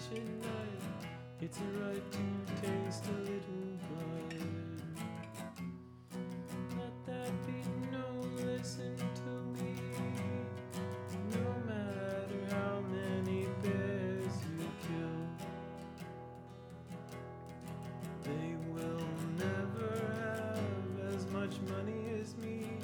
passion night. It's a right to taste a little blood. Let that be no, listen to me. No matter how many bears you kill, they will never have as much money as me.